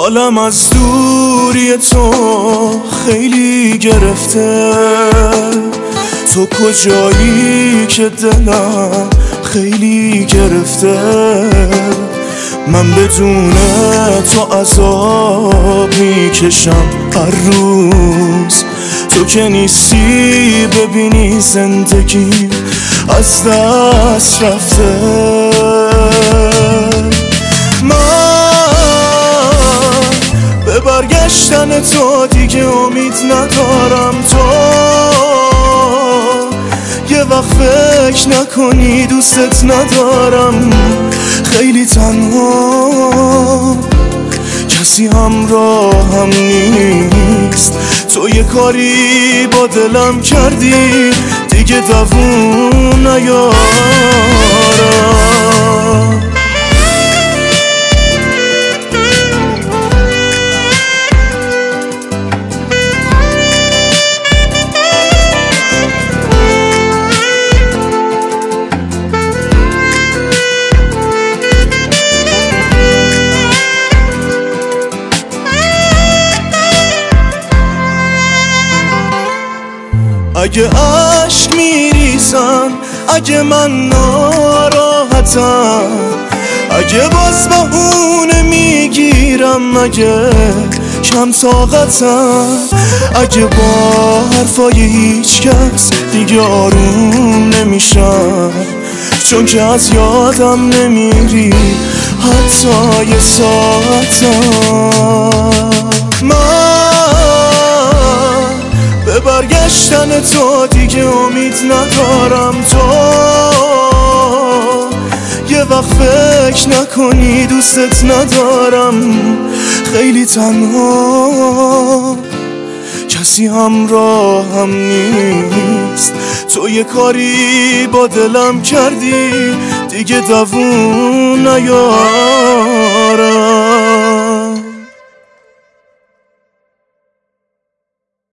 حالم از دوری تو خیلی گرفته، تو کجایی که دلم خیلی گرفته. من بدون تو عذاب میکشم هر روز، تو که نیستی ببینی زندگی از دست رفته. من به برگشتن تو دیگه امید ندارم، تو یه وقت فکر نکنی دوستت ندارم. خیلی تنها، کسی همراهم نیست، تو یه کاری با دلم کردی دیگه دووم نیارم. اگه عشق میریزم، اگه من ناراحتم، اگه باز بهونه میگیرم، اگه کم طاقتم، اگه با حرفای هیچ کس دیگه آروم نمیشم، چون که از یادم نمیری حتی یه ساعتم. به برگشتن تو دیگه امید ندارم، تو یه وقت فکر نکنی دوستت ندارم. خیلی تنها، کسی همراهم نیست، تو یه کاری با دلم کردی دیگه دووم نیارم.